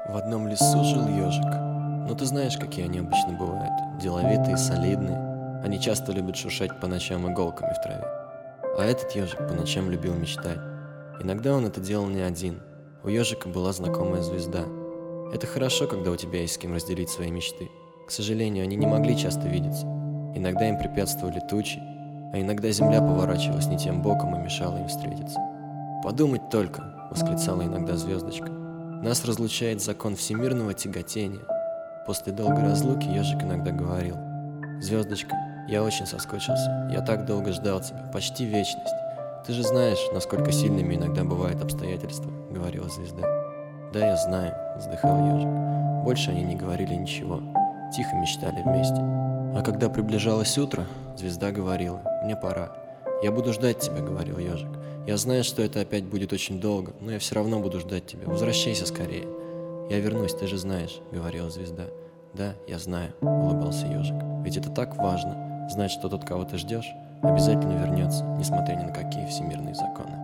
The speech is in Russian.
В одном лесу жил ежик. Ну ты знаешь, какие они обычно бывают. Деловитые, солидные. Они часто любят шуршать по ночам иголками в траве. А этот ежик по ночам любил мечтать. Иногда он это делал не один. У ежика была знакомая звезда. Это хорошо, когда у тебя есть с кем разделить свои мечты. К сожалению, они не могли часто видеться. Иногда им препятствовали тучи, а иногда земля поворачивалась не тем боком и мешала им встретиться. «Подумать только!» — восклицала иногда звездочка. «Нас разлучает закон всемирного тяготения». После долгой разлуки ежик иногда говорил: «Звездочка, я очень соскучился. Я так долго ждал тебя, почти вечность. Ты же знаешь, насколько сильными иногда бывают обстоятельства», — говорила звезда. «Да, я знаю», — вздыхал ежик. Больше они не говорили ничего, тихо мечтали вместе. А когда приближалось утро, звезда говорила: «Мне пора». «Я буду ждать тебя», — говорил ежик. «Я знаю, что это опять будет очень долго, но я все равно буду ждать тебя. Возвращайся скорее». «Я вернусь, ты же знаешь», — говорила звезда. «Да, я знаю», — улыбался ежик. «Ведь это так важно, знать, что тот, кого ты ждешь, обязательно вернется, несмотря ни на какие всемирные законы».